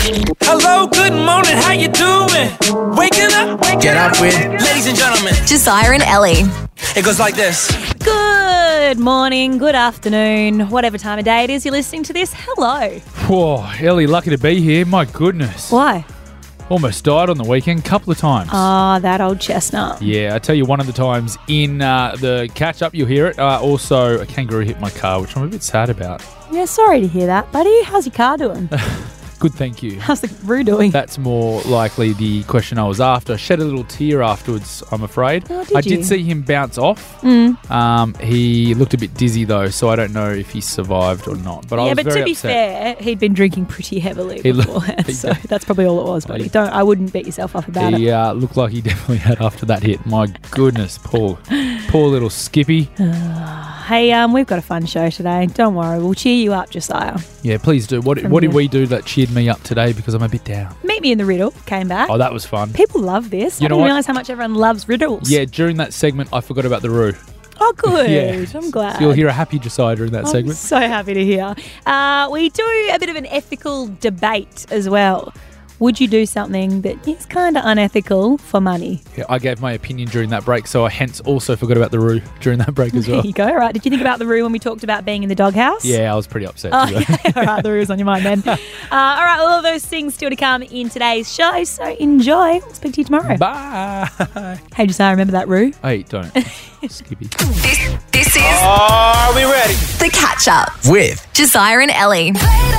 Hello, good morning, how you doing? Waking up, get up with. Ladies and gentlemen, Josiah and Ellie. it goes like this. Good morning, good afternoon, whatever time of day it is you're listening to this. Hello. Whoa, Ellie, lucky to be here. My goodness. Why? Almost died on the weekend, couple of times. Ah, that old chestnut. Yeah, I tell you, one of the times in the catch-up, you'll hear it. Also, a kangaroo hit my car, which I'm a bit sad about. Yeah, sorry to hear that, buddy. How's your car doing? Good, thank you. How's the roo doing? That's more likely the question I was after. I shed a little tear afterwards, I'm afraid. Oh, did I you? did see him bounce off. He looked a bit dizzy, though, so I don't know if he survived or not. But I yeah, was but very to be upset. fair, he'd been drinking pretty heavily He looked- beforehand, he so did. that's probably all it was, buddy. I wouldn't beat yourself up about it. He looked like he definitely had after that hit. My goodness, poor little Skippy. Hey, we've got a fun show today. Don't worry, we'll cheer you up, Josiah. Yeah, please do. What did we do that cheered me up today? Because I'm a bit down. Meet Me in the Riddle came back. Oh, that was fun. People love this. You I know didn't what? realise how much everyone loves riddles. Yeah, during that segment, I forgot about the Roo. Oh, good. Yeah. I'm glad. So you'll hear a happy Josiah during that I'm segment. so happy to hear. We do a bit of an ethical debate as well. Would you do something that is kind of unethical for money? Yeah, I gave my opinion during that break, so I hence also forgot about the Roo during that break as well. There you go. Right. Did you think about the Roo when we talked about being in the doghouse? Yeah, I was pretty upset. Oh, to be honest. yeah. All right, the Roo's on your mind then. All right, all of those things still to come in today's show, so enjoy. I'll speak to you tomorrow. Bye. Hey, Josiah, remember that Roo? Hey, don't. Skippy. This is Are we ready? The Catch Up. With Josiah and Ellie.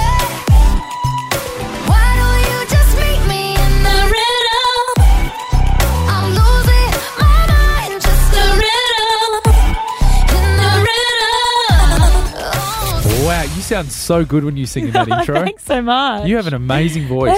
Wow, you sound so good when you sing in that intro. Thanks so much. You have an amazing voice.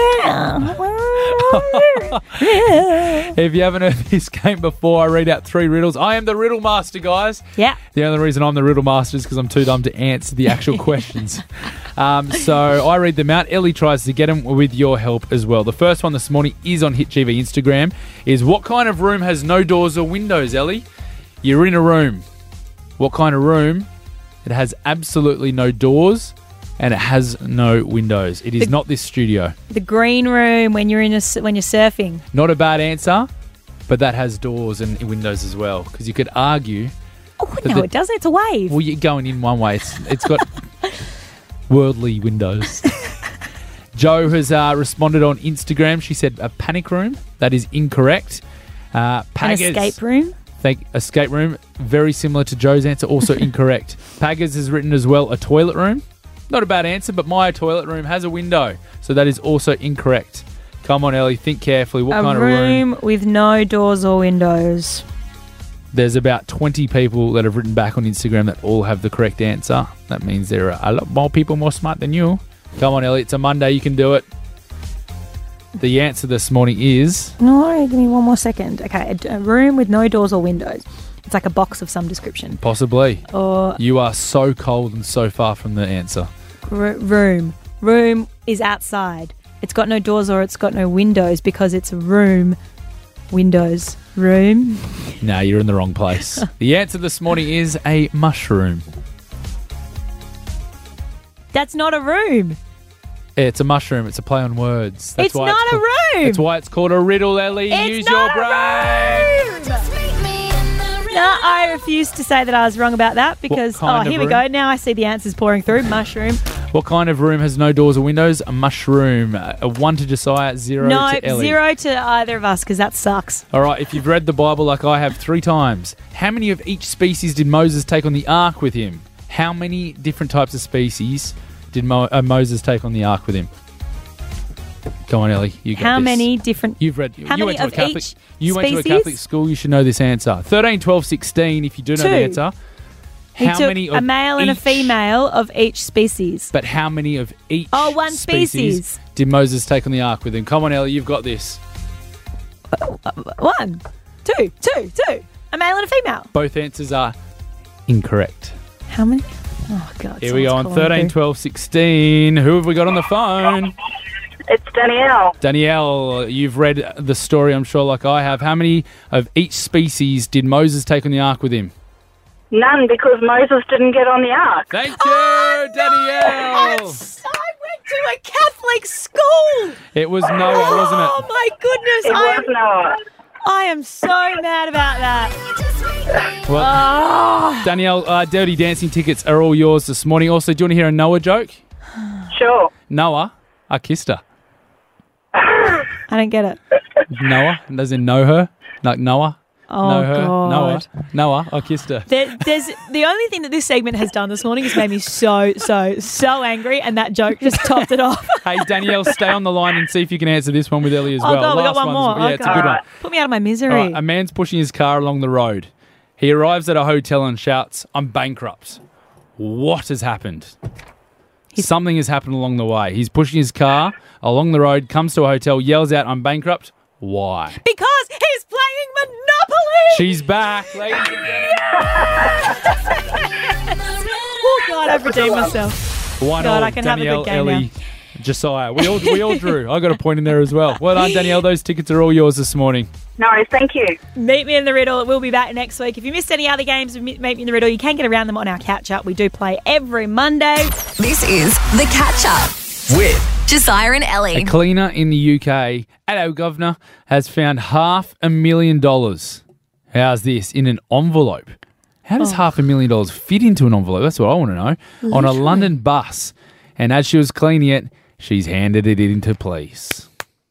If you haven't heard this game before, I read out 3 riddles. I am the riddle master, guys. Yeah. The only reason I'm the riddle master is because I'm too dumb to answer the actual questions. So I read them out. Ellie tries to get them with your help as well. The first one this morning is on HitGV Instagram. Is what kind of room has no doors or windows, Ellie? You're in a room. What kind of room? It has absolutely no doors and it has no windows. It is not this studio. The green room when you're when you're surfing. Not a bad answer, but that has doors and windows as well. Because you could argue. Oh, no, it doesn't. It's a wave. Well, you're going in one way. It's got worldly windows. Joe has responded on Instagram. She said a panic room. That is incorrect. An Paggers, escape room. escape room. Very similar to Joe's answer. Also incorrect. Paggers has written as well a toilet room. Not a bad answer, but my toilet room has a window. So that is also incorrect. Come on, Ellie. Think carefully. What kind of room? With no doors or windows. There's about 20 people that have written back on Instagram that all have the correct answer. That means there are a lot more people more smart than you. Come on, Ellie. It's a Monday. You can do it. The answer this morning is... No, give me one more second. Okay, a room with no doors or windows. It's like a box of some description. Possibly. Or You are so cold and so far from the answer. room. Room is outside. It's got no doors or it's got no windows because it's a room. Windows. Room. No, you're in the wrong place. The answer this morning is a mushroom. That's not a room. It's a mushroom. It's a play on words. That's It's not a room. That's why it's called a riddle, Ellie. It's Use not your a brain. room. No, I refuse to say that I was wrong about that because, kind of here we room? go. Now I see the answers pouring through. Mushroom. What kind of room has no doors or windows? A mushroom. A 1 to Josiah, 0 No, to Ellie. 0 to either of us because that sucks. All right, if you've read the Bible like I have 3 times, how many of each species did Moses take on the ark with him? How many different types of species did Moses take on the ark with him? Come on, Ellie. You got How this. many different... You've read. How you many went to of a Catholic. each You went to a species? Catholic school. You should know this answer. 13, 12, 16. If you do know the 2. answer, He how took many of a male and a each- female of each species. But how many of each? Oh, one species. did Moses take on the ark with him? Come on, Ellie. You've got this. 1, 2. A male and a female. Both answers are incorrect. How many? Oh, God. Here we go on someone's calling 13, through. 12, 16. Who have we got on the phone? It's Danielle. Danielle, you've read the story, I'm sure, like I have. How many of each species did Moses take on the ark with him? None, because Moses didn't get on the ark. Thank you, Danielle. I went to a Catholic school. It was Noah, wasn't Oh it? my goodness! It was Noah. I am so mad about that. Well, Danielle, Dirty Dancing tickets are all yours this morning. Also, do you want to hear a Noah joke? Sure. Noah, I kissed her. I don't get it. Noah, doesn't know her. Like Noah. Oh, know her. God. Noah, I kissed her. There's the only thing that this segment has done this morning has made me so angry, and that joke just topped it off. Hey, Danielle, stay on the line and see if you can answer this one with Ellie as Oh, well. God, we got Last one more. Yeah, it's a Okay. good one. Put me out of my misery. All right, a man's pushing his car along the road. He arrives at a hotel and shouts, "I'm bankrupt." What has happened? Something has happened along the way. He's pushing his car along the road, comes to a hotel, yells out, "I'm bankrupt." Why? Because he's playing Monopoly. She's back, ladies and gentlemen. Oh God, I've redeemed myself. 1-1, God, I can have a Danielle, good game Ellie, Josiah. We all drew. I got a point in there as well. Well done, Danielle. Those tickets are all yours this morning. No, thank you. Meet Me in the Riddle. We'll be back next week. If you missed any other games of Meet Me in the Riddle, you can get around them on our catch up. We do play every Monday. This is The Catch Up With Josiah and A Ellie. cleaner in the UK, hello governor, has found $500,000. How's this? In an envelope. How does $500,000 fit into an envelope? That's what I want to know. On a London bus. And as she was cleaning it, she's handed it into police.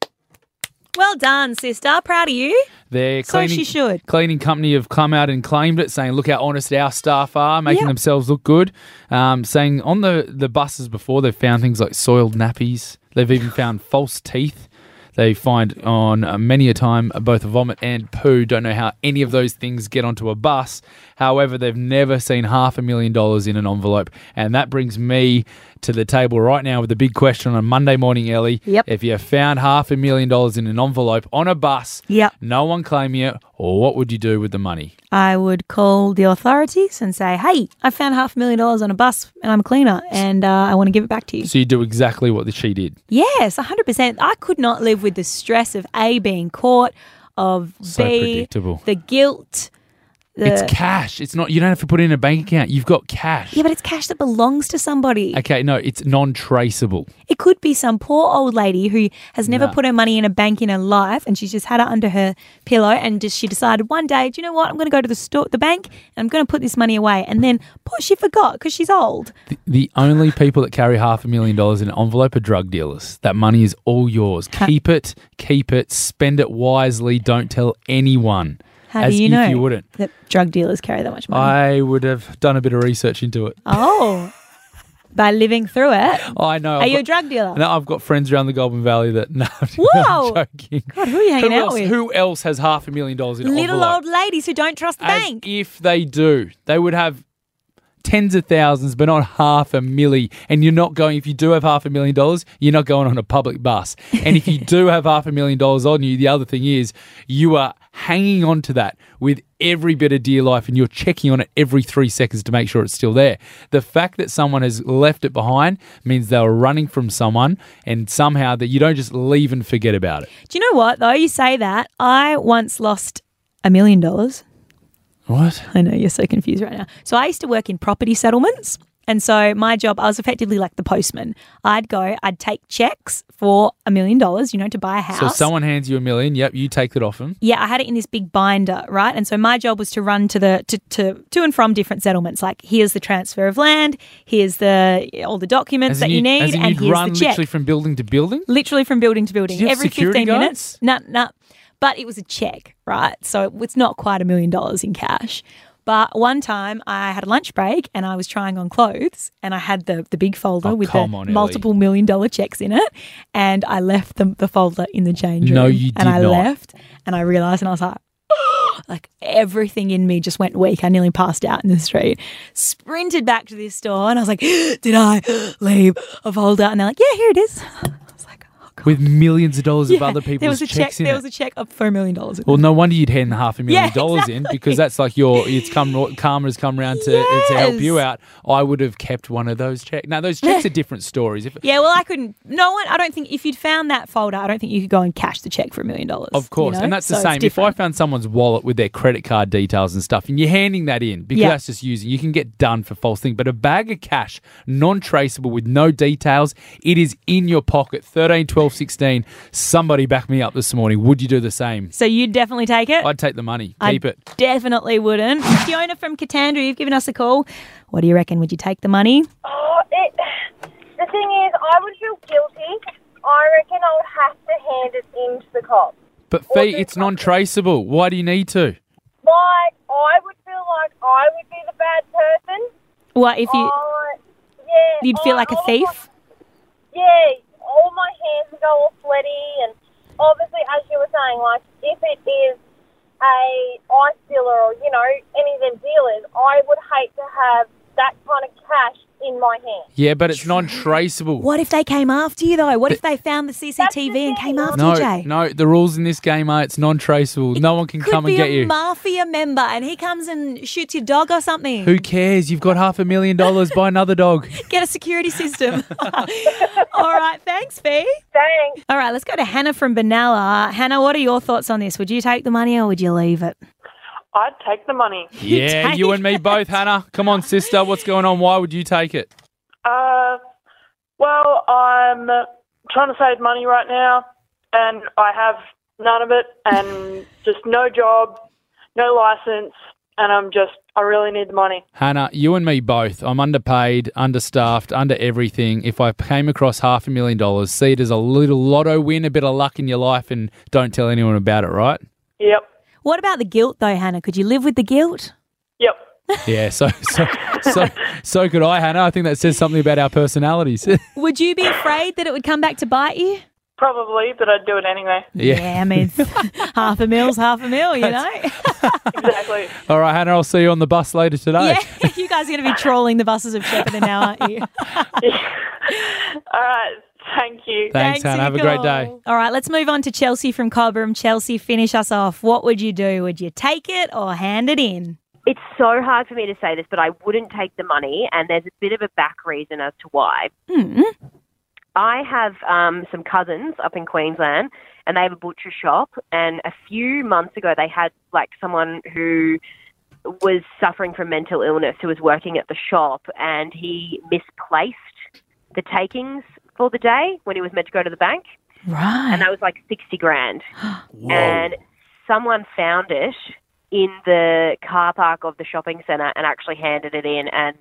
Well done, sister. Proud of you. Their So she should. cleaning company have come out and claimed it, saying, look how honest our staff are, making Yep. themselves look good. Saying on the buses before, they've found things like soiled nappies. They've even found false teeth. They find on many a time both vomit and poo. Don't know how any of those things get onto a bus. However, they've never seen $500,000 in an envelope. And that brings me to the table right now with the big question on a Monday morning, Ellie. Yep. If you found $500,000 in an envelope on a bus, Yep. no one claiming it, or what would you do with the money? I would call the authorities and say, hey, I found $500,000 on a bus and I'm a cleaner and I want to give it back to you. So you do exactly what she did. Yes, 100%. I could not live with the stress of A, being caught, of So B, predictable. the guilt. It's cash. It's not. You don't have to put it in a bank account. You've got cash. Yeah, but it's cash that belongs to somebody. Okay, no, it's non-traceable. It could be some poor old lady who has never No. put her money in a bank in her life and she's just had it under her pillow and she decided one day, do you know what, I'm going to go to the bank and I'm going to put this money away. And then, she forgot because she's old. The only people that carry $500,000 in an envelope are drug dealers. That money is all yours. Keep it, spend it wisely. Don't tell anyone. How as do you if know you wouldn't. that drug dealers carry that much money? I would have done a bit of research into it. Oh, by living through it. I know. Are you a drug dealer? No, I've got friends around the Goulburn Valley that. No, Whoa. I'm joking. God, who are you hanging out else, with? Who else has $500,000 in an Little envelope? old ladies who don't trust the As bank. if they do. They would have tens of thousands, but not $500,000. And you're not going, if you do have $500,000, you're not going on a public bus. And if you do have $500,000 on you, the other thing is you are hanging on to that with every bit of dear life and you're checking on it every 3 seconds to make sure it's still there. The fact that someone has left it behind means they were running from someone and somehow that you don't just leave and forget about it. Do you know what, though? You say that. I once lost $1 million. What? I know, you're so confused right now. So I used to work in property settlements. And so my job, I was effectively like the postman. I'd take checks for $1 million, to buy a house. So someone hands you $1 million, yep, you take it off them. Yeah, I had it in this big binder, right? And so my job was to run to and from different settlements. Like, here's the transfer of land, here's all the documents that you need, as in and you'd here's run the check. literally from building to building? Literally from building to building. Did you have Every security 15 guards? minutes. No. But it was a check, right? So it's not quite $1 million in cash. But one time I had a lunch break and I was trying on clothes and I had the big folder with come on, Ellie. multiple $1 million checks in it, and I left the folder in the change room. No, you And did I not. left and I realised and I was like everything in me just went weak. I nearly passed out in the street. Sprinted back to this store and I was like, did I leave a folder? And they're like, yeah, here it is. I was like, oh God. With millions of dollars of Yeah, other there people's was a checks check. in There it. was a check up for $1 million. Well, no wonder you'd hand $500,000 Yeah, in, because that's like karma's come round to help you Yes. out. I would have kept one of those checks. Now, those checks are different stories. Yeah, well, I couldn't. No one. I don't think if you'd found that folder, I don't think you could go and cash the check for $1 million. Of course, and that's the So same. it's If I different. found someone's wallet with their credit card details and stuff, and you're handing that in because Yeah. that's just using, you can get done for false thing. But a bag of cash, non-traceable with no details, it is in your pocket. 13, 12, 12:16. Somebody back me up this morning. Would you do the same? So you'd definitely take it? I'd take the money. I Keep it. definitely wouldn't. Fiona from Katandra, you've given us a call. What do you reckon? Would you take the money? The thing is, I would feel guilty. I reckon I would have to hand it in to the cops. But Fee, it's non-traceable. Why do you need to? Like, I would feel like I would be the bad person. What if you? You'd feel like a thief? All my hands would go all sweaty, and obviously, as you were saying, like, if it is a ice dealer or, any of them dealers, I would hate to have that kind of cash in my hand. Yeah, but it's non-traceable. What if they came after you, though? What if they found the CCTV and came after you, Jay? No, the rules in this game are it's non-traceable. No one can come and get Could be you. a mafia member and he comes and shoots your dog or something. Who cares? You've got $500,000. Buy another dog. Get a security system. All right, thanks, Fee. Thanks. All right, let's go to Hannah from Benalla. Hannah, what are your thoughts on this? Would you take the money or would you leave it? I'd take the money. Yeah, take you and me both, Hannah. Come on, sister. What's going on? Why would you take it? Well, I'm trying to save money right now, and I have none of it, and just no job, no license, and I really need the money. Hannah, you and me both. I'm underpaid, understaffed, under everything. If I came across $500,000, see it as a little lotto win, a bit of luck in your life, and don't tell anyone about it, right? Yep. What about the guilt, though, Hannah? Could you live with the guilt? Yep. Yeah, so could I, Hannah. I think that says something about our personalities. Would you be afraid that it would come back to bite you? Probably, but I'd do it anyway. Yeah. I mean, $500,000, you know? Exactly. All right, Hannah, I'll see you on the bus later today. Yeah, you guys are going to be trawling the buses of Shepparton now, aren't you? All right. Thank you. Thanks, Hannah. Have a great day. All right, let's move on to Chelsea from Cobram. Chelsea, finish us off. What would you do? Would you take it or hand it in? It's so hard for me to say this, but I wouldn't take the money, and there's a bit of a back reason as to why. I have some cousins up in Queensland, and they have a butcher shop, and a few months ago they had someone who was suffering from mental illness who was working at the shop, and he misplaced the takings for the day when he was meant to go to the bank. Right. And that was $60,000. And someone found it in the car park of the shopping centre and actually handed it in, and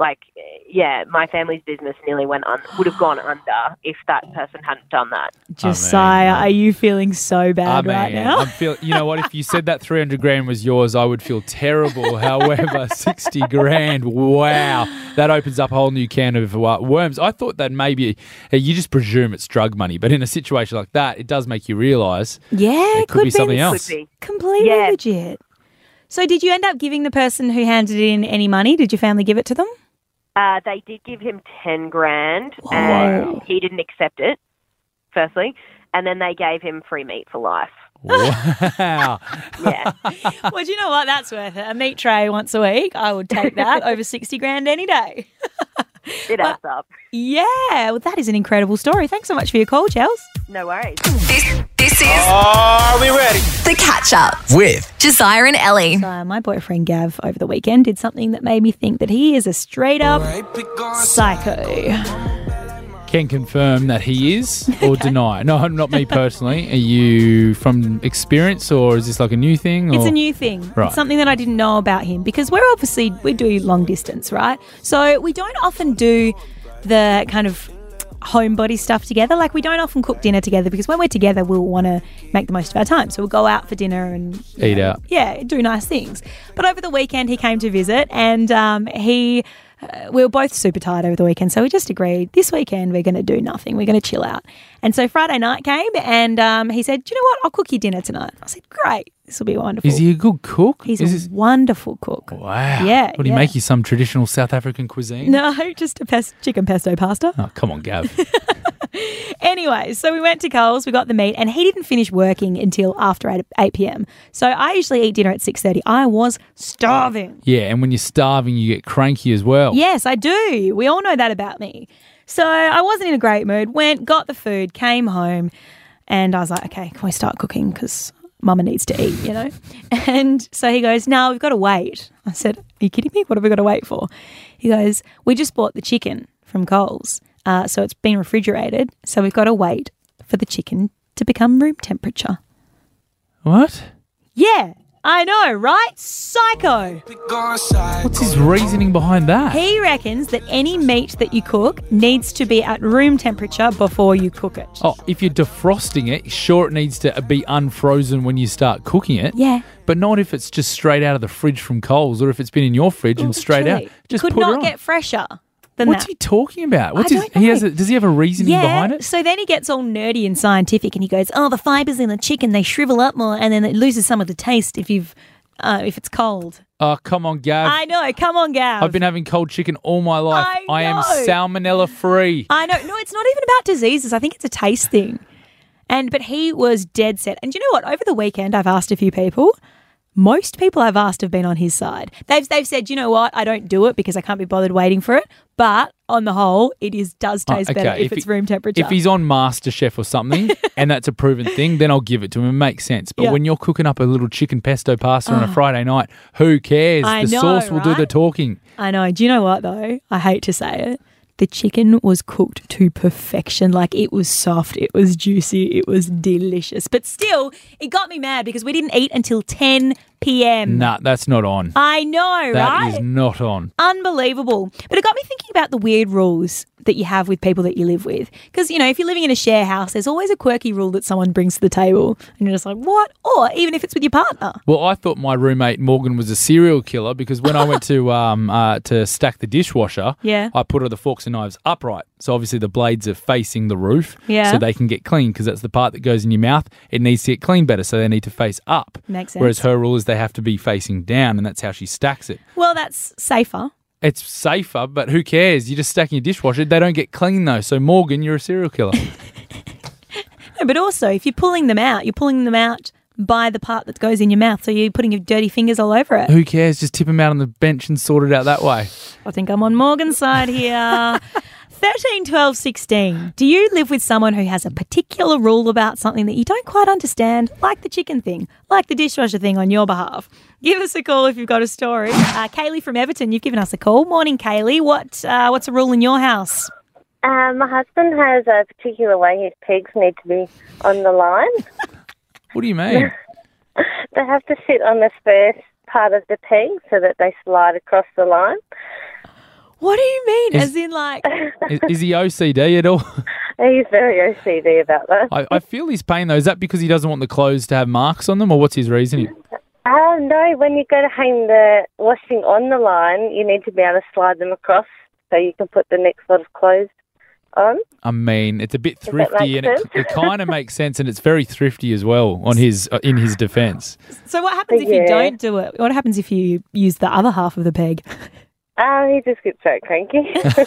my family's business nearly would have gone under if that person hadn't done that. Josiah, are you feeling so bad right now? You know what? If you said that $300,000 was yours, I would feel terrible. However, $60,000, wow, that opens up a whole new can of worms. I thought that maybe you just presume it's drug money, but in a situation like that, it does make you realise it could be something else. Could be. Completely legit. So did you end up giving the person who handed in any money? Did your family give it to them? They did give him $10,000, and he didn't accept it, firstly, and then they gave him free meat for life. Wow. Yeah. Well, do you know what? That's worth it. A meat tray once a week, I would take that over $60,000 any day. It adds up. Yeah, well, that is an incredible story. Thanks so much for your call, Chels. No worries. This is Are we ready? The Catch Up With Josiah and Ellie. My boyfriend Gav over the weekend did something that made me think that he is a straight up psycho. Can confirm that he is or deny? No, not me personally. Are you from experience or is this like a new thing? It's or? a new thing. Right. It's something that I didn't know about him because we do long distance, right? So we don't often do the kind of homebody stuff together. Like we don't often cook dinner together because when we're together, we'll want to make the most of our time. So we'll go out for dinner and Eat out. Yeah, do nice things. But over the weekend, he came to visit and we were both super tired over the weekend. So we just agreed this weekend we're going to do nothing. We're going to chill out. And so Friday night came and he said, do you know what? I'll cook you dinner tonight. I said, great. This will be wonderful. Is he a good cook? He's a wonderful cook. Wow. Yeah. Would he make you some traditional South African cuisine? No, just a chicken pesto pasta. Oh, come on, Gav. Anyway, so we went to Coles, we got the meat, and he didn't finish working until after 8 p.m. So I usually eat dinner at 6:30. I was starving. Yeah, and when you're starving, you get cranky as well. Yes, I do. We all know that about me. So I wasn't in a great mood. Went, got the food, came home, and I was like, okay, can we start cooking? Because Mama needs to eat, you know? And so he goes, no, we've got to wait. I said, are you kidding me? What have we got to wait for? He goes, we just bought the chicken from Coles. So it's been refrigerated. So we've got to wait for the chicken to become room temperature. What? Yeah, I know, right? Psycho. What's his reasoning behind that? He reckons that any meat that you cook needs to be at room temperature before you cook it. Oh, if you're defrosting it, sure, it needs to be unfrozen when you start cooking it. Yeah. But not if it's just straight out of the fridge from Coles, or if it's been in your fridge and straight out. Literally. Just Could put it not on. get fresher than What's that. he talking about? What's I his? don't know. Does he have a reasoning behind it? So then he gets all nerdy and scientific, and he goes, "Oh, the fibers in the chicken, they shrivel up more, and then it loses some of the taste if it's cold." Oh, come on, Gav. I know. Come on, Gav. I've been having cold chicken all my life. I am know. salmonella free. I know. No, it's not even about diseases. I think it's a taste thing. But he was dead set. And do you know what? Over the weekend, I've asked a few people. Most people I've asked have been on his side. They've said, you know what? I don't do it because I can't be bothered waiting for it. But on the whole, it does taste better if it's room temperature. If he's on MasterChef or something and that's a proven thing, then I'll give it to him. It makes sense. But when you're cooking up a little chicken pesto pasta on a Friday night, who cares? I The know, sauce will do the right? talking. I know. Do you know what, though? I hate to say it. The chicken was cooked to perfection. Like, it was soft, it was juicy, it was delicious. But still, it got me mad because we didn't eat until 10 p.m. Nah, that's not on. I know, That right? is not on. Unbelievable. But it got me thinking about the weird rules that you have with people that you live with. Because, you know, if you're living in a share house, there's always a quirky rule that someone brings to the table. And you're just like, what? Or even if it's with your partner. Well, I thought my roommate Morgan was a serial killer because when I went to stack the dishwasher, Yeah. I put all the forks and knives upright. So obviously the blades are facing the roof Yeah. so they can get clean because that's the part that goes in your mouth. It needs to get clean better, so they need to face up. Makes sense. Whereas her rule is they have to be facing down, and that's how she stacks it. Well, that's safer. It's safer, but who cares? You're just stacking your dishwasher. They don't get clean though. So Morgan, you're a serial killer. No, but also, if you're pulling them out by the part that goes in your mouth. So you're putting your dirty fingers all over it. Who cares? Just tip them out on the bench and sort it out that way. I think I'm on Morgan's side here. 13, 12, 16. Do you live with someone who has a particular rule about something that you don't quite understand, like the chicken thing, like the dishwasher thing on your behalf? Give us a call if you've got a story. Kaylee from Everton, you've given us a call. Morning, Kaylee. What's a rule in your house? My husband has a particular way his pegs need to be on the line. What do you mean? They have to sit on the first part of the peg so that they slide across the line. What do you mean? Is- As in, like... Is he OCD at all? He's very OCD about that. I feel his pain though. Is that because he doesn't want the clothes to have marks on them, or what's his reasoning? No, when you go to hang the washing on the line, you need to be able to slide them across so you can put the next lot of clothes on. I mean, it's a bit Does that thrifty, make and sense? it kind of makes sense, and it's very thrifty as well on his in his defence. So what happens if you don't do it? What happens if you use the other half of the peg? He just gets so cranky.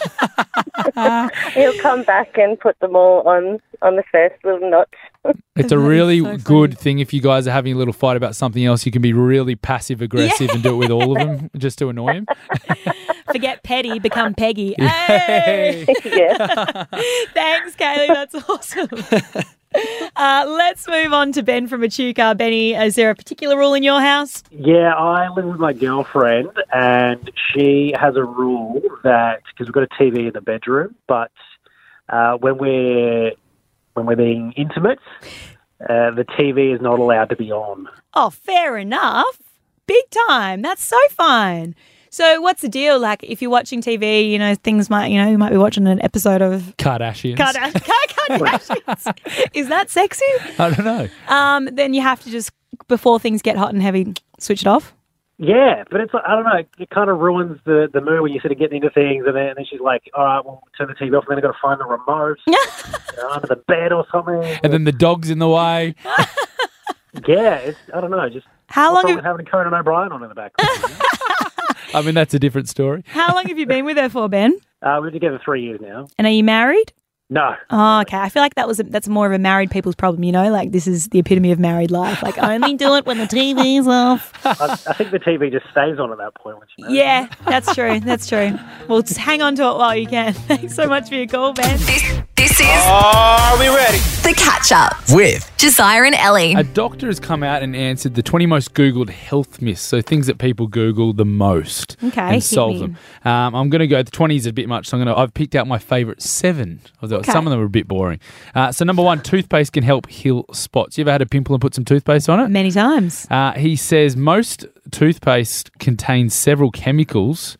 He'll come back and put them all on the first little notch. It's a That is really so good thing if you guys are having a little fight about something else. You can be really passive aggressive and do it with all of them just to annoy him. Forget petty, become Peggy. Hey. Hey! Yeah. Thanks, Kaylee. That's awesome. Let's move on to Ben from Echuca. Benny, is there a particular rule in your house? Yeah, I live with my girlfriend, and she has a rule that, because we've got a TV in the bedroom, but when we're being intimate, the TV is not allowed to be on. Oh, fair enough. Big time. That's so fine. So what's the deal? Like, if you're watching TV, you know, things might, you might be watching an episode of Kardashians. Kardashians. Is that sexy? I don't know. Then you have to just, before things get hot and heavy, switch it off. Yeah, but it's, I don't know, it kind of ruins the mood when you're sort of getting into things, and then she's like, all right, well, turn the TV off, and then I've got to find the remote under the bed or something. And then the dog's in the way. Yeah, I don't know, just How what's long wrong with having Conan O'Brien on in the background? I mean, that's a different story. How long have you been with her for, Ben? We've been together 3 years now. And are you married? No. Oh, okay. I feel like that's more of a married people's problem, like this is the epitome of married life. Like, only do it when the TV's off. I think the TV just stays on at that point. When she knows. Yeah, that's true. That's true. Well, just hang on to it while you can. Thanks so much for your call, Ben. This is Are we ready? The Catch Catch Up with Josiah and Ellie. A doctor has come out and answered the 20 most Googled health myths, so things that people Google the most Okay, and hit solve me. them. I'm going to go, the 20 is a bit much, so I've picked out my favourite 7. Although some of them are a bit boring. So number 1, toothpaste can help heal spots. You ever had a pimple and put some toothpaste on it? Many times. He says most toothpaste contains several chemicals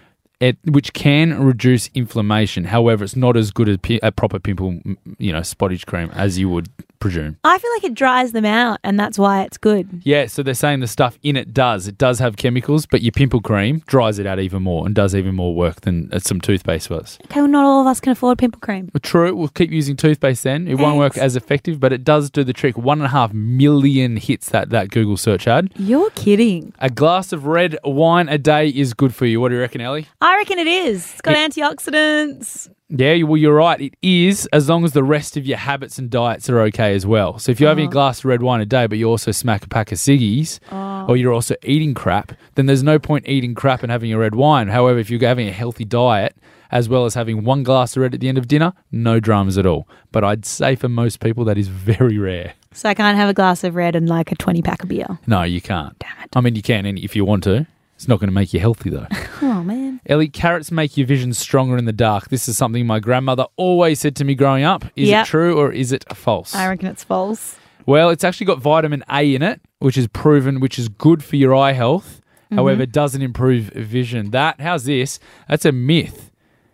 which can reduce inflammation. However, it's not as good as a proper pimple, spottage cream as you would presume. I feel like it dries them out, and that's why it's good. Yeah, so they're saying the stuff in it does. It does have chemicals, but your pimple cream dries it out even more and does even more work than some toothpaste was. Okay, well, not all of us can afford pimple cream. True, we'll keep using toothpaste then. It won't work as effective, but it does do the trick. 1.5 million hits that Google search ad. You're kidding. A glass of red wine a day is good for you. What do you reckon, Ellie? I reckon it is. It's got antioxidants. Yeah, well, you're right. It is, as long as the rest of your habits and diets are okay as well. So if you're having a glass of red wine a day, but you also smack a pack of ciggies, or you're also eating crap, then there's no point eating crap and having a red wine. However, if you're having a healthy diet, as well as having 1 glass of red at the end of dinner, no dramas at all. But I'd say for most people, that is very rare. So I can't have a glass of red and like a 20-pack of beer. No, you can't. Damn it. I mean, you can if you want to. It's not going to make you healthy, though. Oh, man. Ellie, carrots make your vision stronger in the dark. This is something my grandmother always said to me growing up. Is it true or is it false? I reckon it's false. Well, it's actually got vitamin A in it, which is proven, which is good for your eye health. However, it doesn't improve vision. How's this? That's a myth.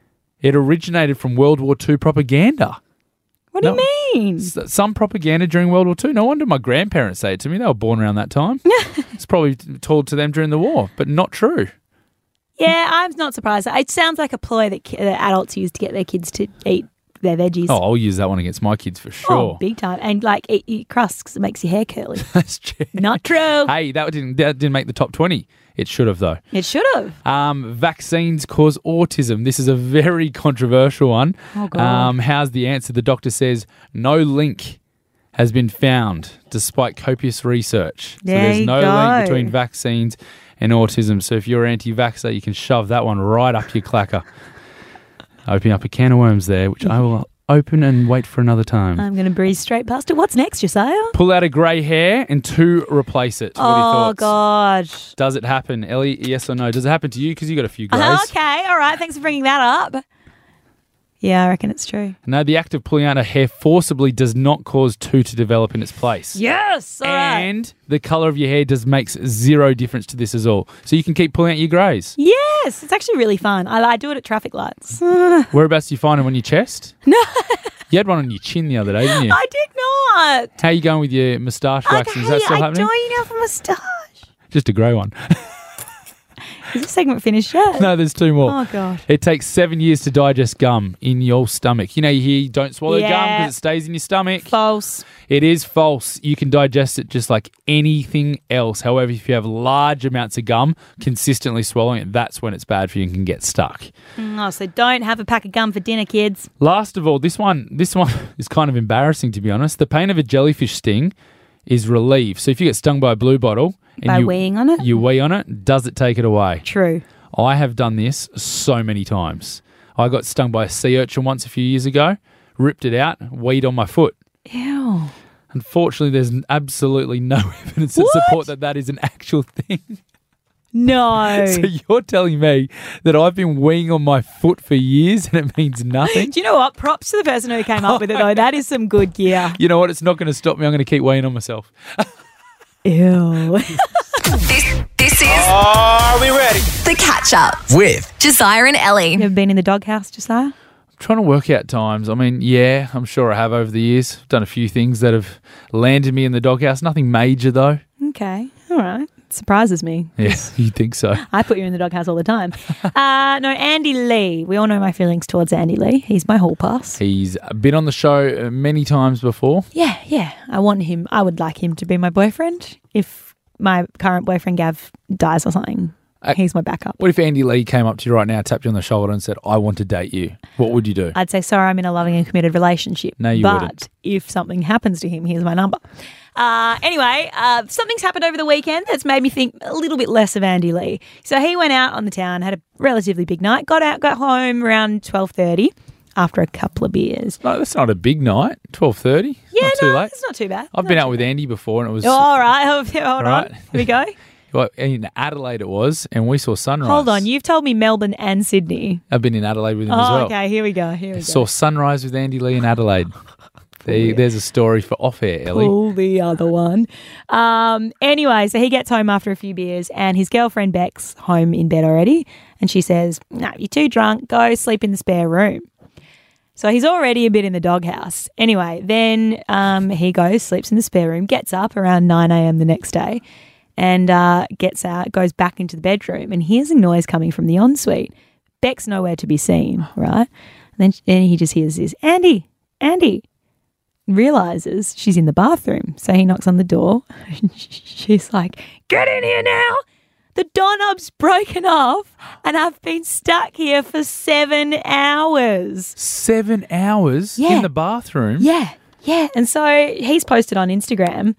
It originated from World War II propaganda. What do you mean? Some propaganda during World War II. No wonder my grandparents say it to me. They were born around that time. It's probably told to them during the war, but not true. Yeah, I'm not surprised. It sounds like a ploy that adults use to get their kids to eat their veggies. Oh, I'll use that one against my kids for sure. Oh, big time. And like eat crusts because it makes your hair curly. That's true. Not true. Hey, that didn't make the top 20. It should have, though. It should have. Vaccines cause autism. This is a very controversial one. Oh, God. How's the answer? The doctor says no link has been found despite copious research. So There there's you no go. link between vaccines and autism. So if you're anti-vaxxer, you can shove that one right up your clacker. Opening up a can of worms there, which I will open and wait for another time. I'm going to breeze straight past it. What's next, Josiah? Pull out a grey hair and 2 replace it. What are your thoughts? God. Does it happen, Ellie? Yes or no? Does it happen to you? Because you got a few greys. Okay, all right. Thanks for bringing that up. Yeah, I reckon it's true. No, the act of pulling out a hair forcibly does not cause 2 to develop in its place. Yes. All right. And the colour of your hair makes 0 difference to this as all. So you can keep pulling out your greys. Yes, it's actually really fun. I do it at traffic lights. Whereabouts do you find them on your chest? No. You had one on your chin the other day, didn't you? I did not. How are you going with your moustache waxing? Is that still happening? I don't have a moustache. Just a grey one. Is this segment finished yet? No, there's 2 more. Oh, God. It takes 7 years to digest gum in your stomach. You know, you hear don't swallow gum Yeah. because it stays in your stomach. False. It is false. You can digest it just like anything else. However, if you have large amounts of gum, consistently swallowing it, that's when it's bad for you and can get stuck. Oh, so don't have a pack of gum for dinner, kids. Last of all, this one is kind of embarrassing, to be honest. The pain of a jellyfish sting is relieved. So if you get stung by a blue bottle and By weeing on it? you wee on it, does it take it away? True. I have done this so many times. I got stung by a sea urchin once a few years ago, ripped it out, weed on my foot. Ew. Unfortunately, there's absolutely no evidence to support that is an actual thing. No. So you're telling me that I've been weeing on my foot for years and it means nothing? Do you know what? Props to the person who came up with it, though. That is some good gear. You know what? It's not going to stop me. I'm going to keep weeing on myself. Ew. This is Are we ready? the Catch Up With Josiah and Ellie. You ever been in the doghouse, Josiah? I'm trying to work out times. I mean, yeah, I'm sure I have over the years. I've done a few things that have landed me in the doghouse. Nothing major, though. Okay. All right. Surprises me. Yeah, you'd think so. I put you in the doghouse all the time. No, Andy Lee. We all know my feelings towards Andy Lee. He's my hall pass. He's been on the show many times before. Yeah. I want him. I would like him to be my boyfriend. If my current boyfriend Gav dies or something, he's my backup. What if Andy Lee came up to you right now, tapped you on the shoulder and said, I want to date you? What would you do? I'd say, sorry, I'm in a loving and committed relationship. No, you but wouldn't. if something happens to him, here's my number. Anyway, something's happened over the weekend that's made me think a little bit less of Andy Lee. So he went out on the town, had a relatively big night, got home around 12:30. after a couple of beers. No, that's not a big night. 12:30. Yeah, not too late. it's not too bad. I've been out with Andy before, and it was All right, hold Right. on. Here we go. well, in Adelaide. It was, and we saw sunrise. Hold on, you've told me Melbourne and Sydney. I've been in Adelaide with him as Oh, well. okay, here we go. Here we go. Saw sunrise with Andy Lee in Adelaide. There's a story for off air, Ellie. Pull the other one. Anyway, so he gets home after a few beers and his girlfriend Beck's home in bed already. And she says, "No, you're too drunk. Go sleep in the spare room." So he's already a bit in the doghouse. Anyway, then he goes, sleeps in the spare room, gets up around 9 a.m. the next day and gets out, goes back into the bedroom and hears a noise coming from the ensuite. Beck's nowhere to be seen, right? And then he just hears this, Andy. Realizes she's in the bathroom. So he knocks on the door. She's like, "Get in here now. The doorknob's broken off and I've been stuck here for 7 hours. 7 hours in the bathroom? Yeah. And so he's posted on Instagram.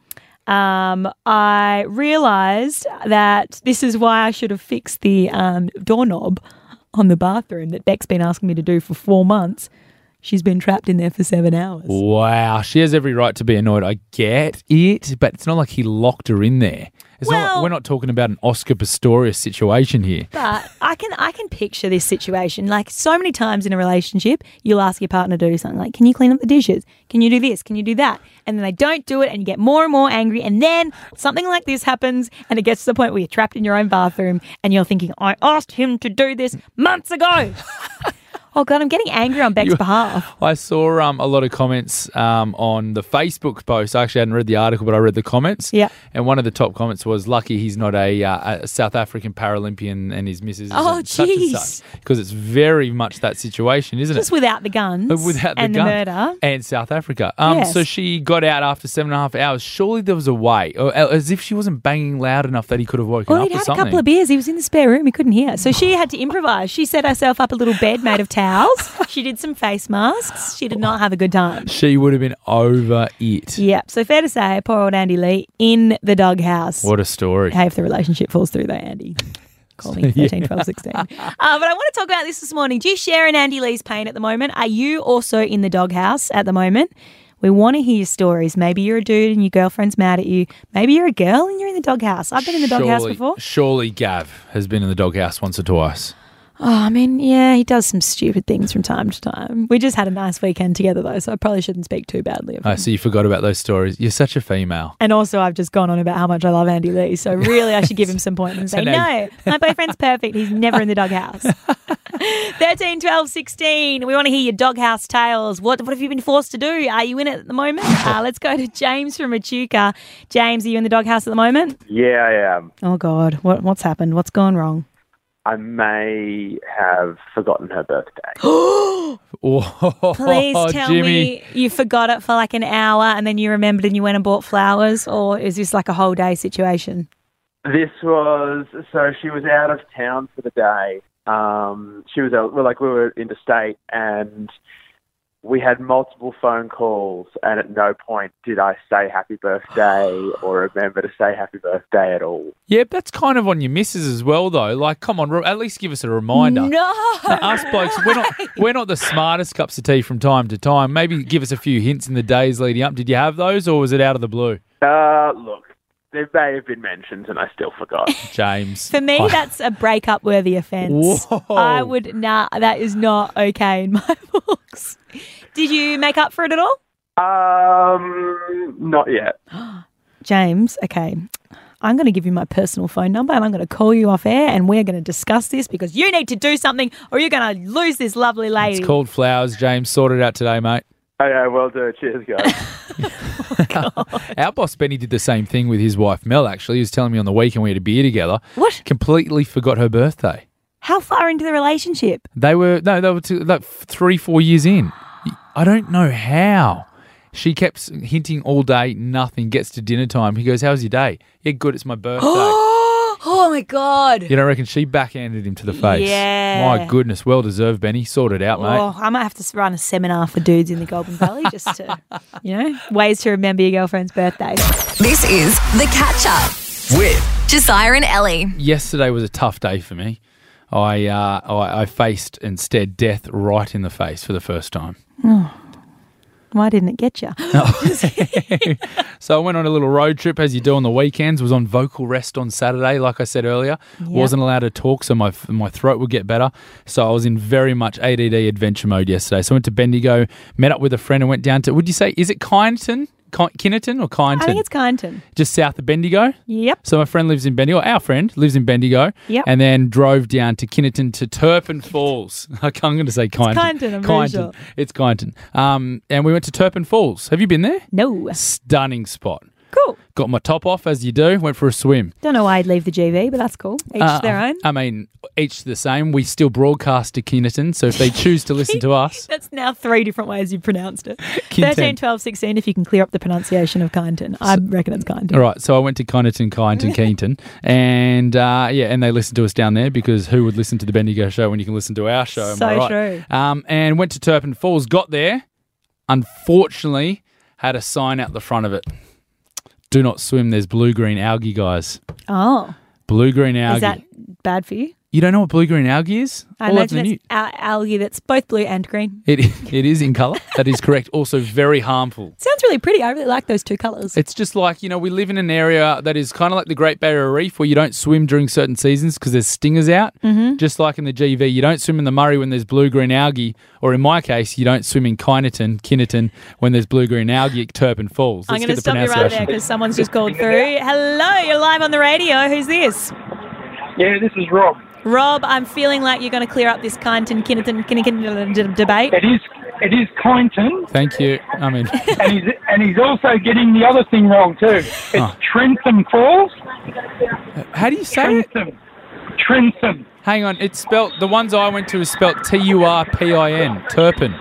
I realised that this is why I should have fixed the doorknob on the bathroom that Beck's been asking me to do for 4 months. She's been trapped in there for 7 hours. Wow. She has every right to be annoyed. I get it, but it's not like he locked her in there. We're not talking about an Oscar Pistorius situation here. But I can picture this situation. Like so many times in a relationship, you'll ask your partner to do something like, "Can you clean up the dishes? Can you do this? Can you do that?" And then they don't do it and you get more and more angry. And then something like this happens and it gets to the point where you're trapped in your own bathroom and you're thinking, "I asked him to do this months ago." Oh, God, I'm getting angry on Beck's behalf. I saw a lot of comments on the Facebook post. I actually hadn't read the article, but I read the comments. Yeah. And one of the top comments was, "Lucky he's not a South African Paralympian and his missus isn't such and such." Because it's very much that situation, isn't it? Just without the guns Without the and gun. the murder. And South Africa. Yes. So she got out after 7.5 hours. Surely there was a way, or as if she wasn't banging loud enough that he could have woken Well, up he'd or had something. a couple of beers. He was in the spare room. He couldn't hear. So she had to improvise. She set herself up a little bed made of towels. She did some face masks. She did not have a good time. She would have been over it. Yeah. So fair to say, poor old Andy Lee in the doghouse. What a story. Hey, if the relationship falls through though, Andy. Call me 13, 12, 16. But I want to talk about this morning. Do you share in Andy Lee's pain at the moment? Are you also in the doghouse at the moment? We want to hear your stories. Maybe you're a dude and your girlfriend's mad at you. Maybe you're a girl and you're in the doghouse. I've been in the doghouse before. Surely Gav has been in the doghouse once or twice. Oh, I mean, yeah, he does some stupid things from time to time. We just had a nice weekend together, though, so I probably shouldn't speak too badly of him. Oh, so you forgot about those stories. You're such a female. And also, I've just gone on about how much I love Andy Lee, so really I should give him some points and say, no, my boyfriend's perfect. He's never in the doghouse. 13, 12, 16. We want to hear your doghouse tales. What have you been forced to do? Are you in it at the moment? Let's go to James from Echuca. James, are you in the doghouse at the moment? Yeah, I am. Oh, God. What's happened? What's gone wrong? I may have forgotten her birthday. Please tell Jimmy. me you forgot it for like an hour and then you remembered and you went and bought flowers, or is this like a whole day situation? This was, so she was out of town for the day. She was, we were interstate and we had multiple phone calls and at no point did I say happy birthday or remember to say happy birthday at all. Yeah, that's kind of on your missus as well, though. Like, come on, at least give us a reminder. No. Now, us blokes, we're not the smartest cups of tea from time to time. Maybe give us a few hints in the days leading up. Did you have those, or was it out of the blue? Look, they may have been mentioned and I still forgot. James. For me, that's a breakup worthy offence. Whoa. That is not okay in my books. Did you make up for it at all? Not yet. James, okay. I'm going to give you my personal phone number and I'm going to call you off air and we're going to discuss this because you need to do something or you're going to lose this lovely lady. It's called flowers, James. Sort it out today, mate. Okay, well done. Cheers, guys. Our boss Benny did the same thing with his wife Mel, actually. He was telling me on the weekend we had a beer together. What? Completely forgot her birthday. How far into the relationship? They were like 3-4 years in. I don't know how. She kept hinting all day, nothing. Gets to dinner time. He goes, "How's your day?" "Yeah, good. It's my birthday." Oh, my God. You don't reckon she backhanded him to the face? Yeah. My goodness. Well deserved, Benny. Sort it out, mate. Oh, I might have to run a seminar for dudes in the Goulburn Valley just to, ways to remember your girlfriend's birthday. This is The Catch Up With Josiah and Ellie. Yesterday was a tough day for me. I faced and stared death right in the face for the first time. Why didn't it get you? So I went on a little road trip, as you do on the weekends. Was on vocal rest on Saturday, like I said earlier. Wasn't allowed to talk, so my throat would get better. So I was in very much ADD adventure mode yesterday. So I went to Bendigo, met up with a friend, and went down to, would you say, is it Kyneton? Kinnerton or Kyneton? I think it's Kyneton. Just south of Bendigo? Yep. So my friend lives in Bendigo. Our friend lives in Bendigo. Yep. And then drove down to Kinnerton to Turpin Falls. I'm going to say Kyneton. Kyneton, I'm very sure. It's Kyneton. And we went to Turpin Falls. Have you been there? No. Stunning spot. Cool. Got my top off, as you do. Went for a swim. Don't know why I'd leave the GV, but that's cool. Each their own. I mean, each the same. We still broadcast to Kinnerton, so if they choose to listen to us. That's now 3 different ways you've pronounced it. Kinnerton. 13, 12, 16, if you can clear up the pronunciation of Kyneton. I reckon it's Kyneton. All right, so I went to Kyneton, Keenton, and and they listened to us down there because who would listen to the Bendigo show when you can listen to our show? So am I right? true. And went to Turpin Falls, got there, unfortunately had a sign out the front of it. Do not swim. There's blue-green algae, guys. Oh. Blue-green algae. Is that bad for you? You don't know what blue-green algae is? I imagine it's algae that's both blue and green. It is in colour. That is correct. Also very harmful. Sounds really pretty. I really like those two colours. It's just like, we live in an area that is kind of like the Great Barrier Reef where you don't swim during certain seasons because there's stingers out. Mm-hmm. Just like in the GV, you don't swim in the Murray when there's blue-green algae, or in my case, you don't swim in Kinnerton when there's blue-green algae at Turpin Falls. I'm going to stop you right there because someone's just called through. Hello, you're live on the radio. Who's this? Yeah, this is Rob. Rob, I'm feeling like you're going to clear up this Kinnerton debate. It is Kyneton. Thank you. I mean, and he's also getting the other thing wrong too. It's Trentham Falls. How do you say it? Trentham. Hang on, it's spelt. The ones I went to is spelt Turpin. Turpin.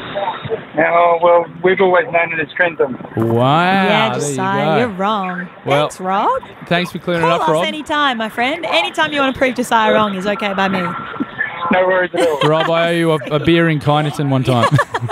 Oh, well, we've always known it as Trentham. Wow. Yeah, Josiah, you're wrong. Well, thanks, Rob. Thanks for clearing it Call up, Rob. us anytime, my friend. Anytime you want to prove Josiah wrong is okay by me. No worries at all. Rob, I owe you a beer in Kyneton one time.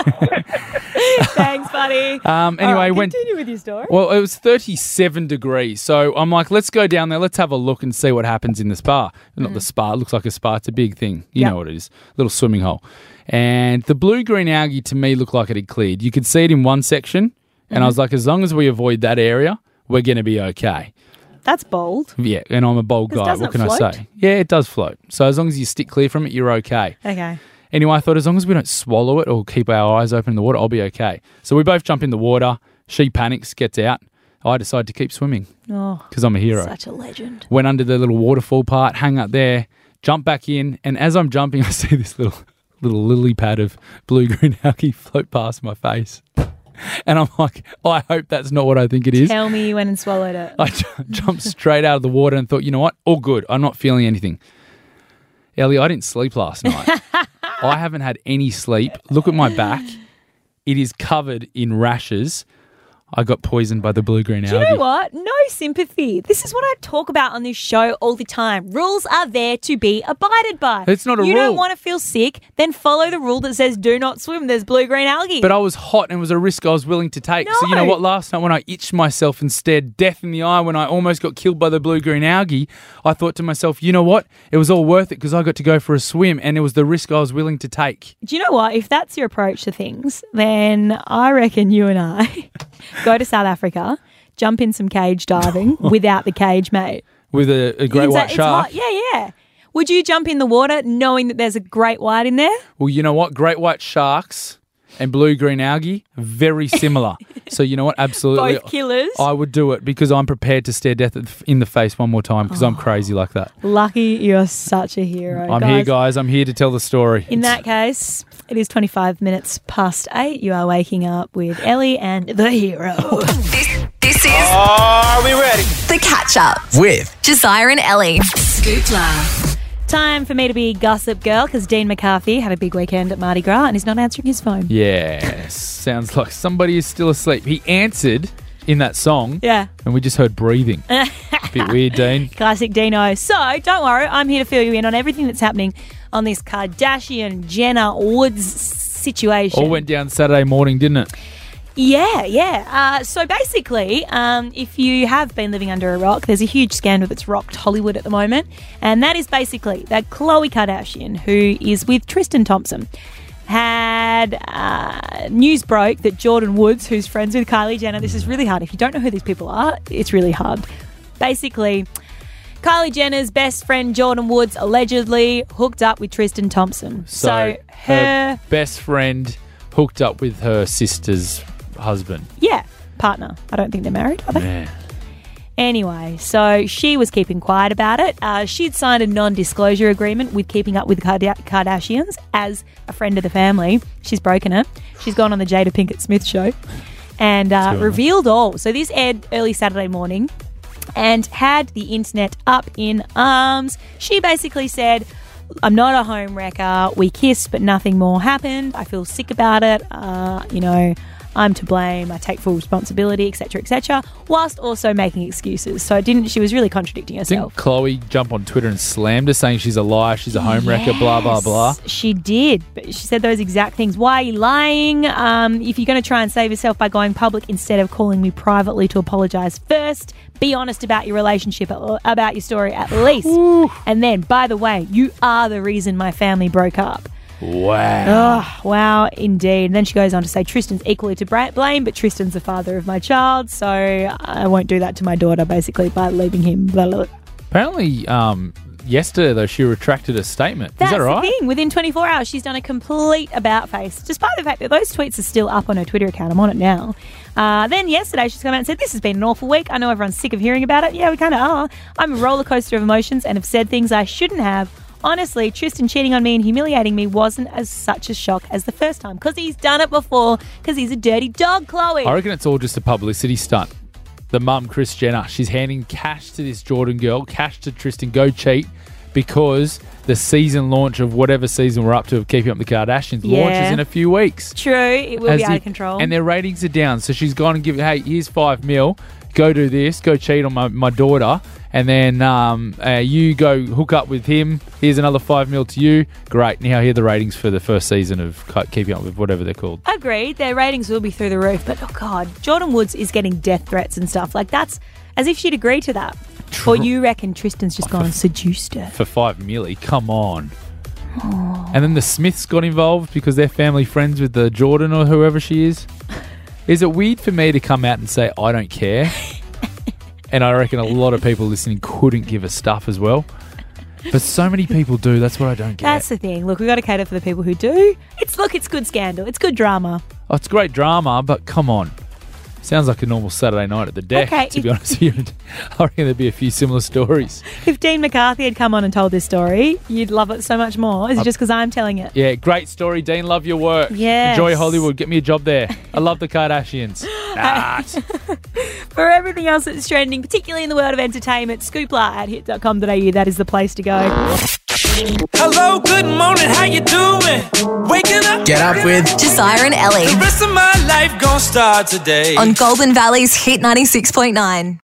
Thanks, buddy. Anyway, continue with your story. Well, it was 37 degrees, so I'm like, let's go down there, let's have a look and see what happens in the spa. Not the spa, it looks like a spa, it's a big thing. You know what it is, little swimming hole. And the blue-green algae to me looked like it had cleared. You could see it in one section, and I was like, as long as we avoid that area, we're going to be okay. That's bold. Yeah, and I'm a bold guy. What can I say? Yeah, it does float. So as long as you stick clear from it, you're okay. Okay. Anyway, I thought as long as we don't swallow it or keep our eyes open in the water, I'll be okay. So we both jump in the water. She panics, gets out. I decide to keep swimming because I'm a hero. Such a legend. Went under the little waterfall part, hang up there, jump back in, and as I'm jumping, I see this little lily pad of blue-green algae float past my face. And I'm like, I hope that's not what I think it is. Tell me you went and swallowed it. I jumped straight out of the water and thought, you know what? All good. I'm not feeling anything. Ellie, I didn't sleep last night. I haven't had any sleep. Look at my back. It is covered in rashes. I got poisoned by the blue-green algae. Do you know what? No sympathy. This is what I talk about on this show all the time. Rules are there to be abided by. It's not a rule. You don't want to feel sick, then follow the rule that says do not swim. There's blue-green algae. But I was hot and it was a risk I was willing to take. No. So you know what? Last night when I itched myself and stared death in the eye when I almost got killed by the blue-green algae, I thought to myself, you know what? It was all worth it because I got to go for a swim and it was the risk I was willing to take. Do you know what? If that's your approach to things, then I reckon you and I go to South Africa, jump in some cage diving without the cage, mate. With a great white shark? Yeah. Would you jump in the water knowing that there's a great white in there? Well, you know what? Great white sharks and blue-green algae, very similar. So you know what? Absolutely. Both killers. I would do it because I'm prepared to stare death in the face one more time because I'm crazy like that. Lucky you're such a hero. I'm here, guys. I'm here to tell the story. In that case, it is 25 minutes past 8. You are waking up with Ellie and the hero. This is Are we ready? The Catch Up With Josiah and Ellie. Scoopla. Time for me to be gossip girl because Dean McCarthy had a big weekend at Mardi Gras and he's not answering his phone. Yes. Sounds like somebody is still asleep. He answered in that song. Yeah. And we just heard breathing. Bit weird, Dean. Classic Dino. So, don't worry, I'm here to fill you in on everything that's happening on this Kardashian Jenner Woods situation. All went down Saturday morning, didn't it? Yeah. So basically, if you have been living under a rock, there's a huge scandal that's rocked Hollywood at the moment. And that is basically that Khloe Kardashian, who is with Tristan Thompson, had news broke that Jordan Woods, who's friends with Kylie Jenner, this is really hard. If you don't know who these people are, it's really hard. Basically, Kylie Jenner's best friend Jordan Woods allegedly hooked up with Tristan Thompson. So her best friend hooked up with her sister's husband. Yeah, partner. I don't think they're married, are they? Yeah. Anyway, so she was keeping quiet about it. She'd signed a non-disclosure agreement with Keeping Up with the Kardashians as a friend of the family. She's broken it. She's gone on the Jada Pinkett Smith show and revealed all. So this aired early Saturday morning and had the internet up in arms. She basically said, I'm not a home wrecker. We kissed, but nothing more happened. I feel sick about it. I'm to blame. I take full responsibility, etc., etc., whilst also making excuses. So she was really contradicting herself. Didn't Khloe jump on Twitter and slammed her, saying she's a liar, she's a home wrecker, blah, blah, blah? She did. But she said those exact things. Why are you lying? If you're going to try and save yourself by going public instead of calling me privately to apologise first, be honest about your relationship, about your story at least. Ooh. And then, by the way, you are the reason my family broke up. Wow. Oh, wow, indeed. And then she goes on to say Tristan's equally to blame, but Tristan's the father of my child, so I won't do that to my daughter, basically, by leaving him. Blah, blah. Apparently, yesterday, though, she retracted a statement. That's Is that right? the thing. Within 24 hours, she's done a complete about-face, despite the fact that those tweets are still up on her Twitter account. I'm on it now. Then yesterday, she's come out and said, this has been an awful week. I know everyone's sick of hearing about it. Yeah, we kind of are. I'm a roller coaster of emotions and have said things I shouldn't have. Honestly, Tristan cheating on me and humiliating me wasn't as such a shock as the first time because he's done it before because he's a dirty dog, Khloe. I reckon it's all just a publicity stunt. The mum, Kris Jenner, she's handing cash to this Jordan girl, cash to Tristan, go cheat, because the season launch of whatever season we're up to of Keeping Up with the Kardashians launches in a few weeks. True, it will be out of control. And their ratings are down, so she's gone and given, hey, here's $5 million, go do this, go cheat on my daughter. And then you go hook up with him. Here's another $5 million to you. Great. Now here are the ratings for the first season of Keeping Up with whatever they're called. Agreed. Their ratings will be through the roof. But, oh, God, Jordan Woods is getting death threats and stuff. Like, that's as if she'd agree to that. Or you reckon Tristan's just gone and seduced her? For $5 million. Come on. Oh. And then the Smiths got involved because they're family friends with the Jordan or whoever she is. Is it weird for me to come out and say, I don't care? And I reckon a lot of people listening couldn't give a stuff as well. But so many people do. That's what I don't get. That's the thing. Look, we've got to cater for the people who do. It's good scandal. It's good drama. Oh, it's great drama, but come on. Sounds like a normal Saturday night at the deck, to be honest with you. I reckon there'd be a few similar stories. If Dean McCarthy had come on and told this story, you'd love it so much more. Is it just because I'm telling it? Yeah, great story, Dean. Love your work. Yes. Enjoy Hollywood. Get me a job there. I love the Kardashians. For everything else that's trending, particularly in the world of entertainment, scoopla at hit.com.au. That is the place to go. Hello, good morning, how you doing? Waking up. Get up with Josiah and Ellie. The rest of my life gon' start today. On Golden Valley's Hit 96.9.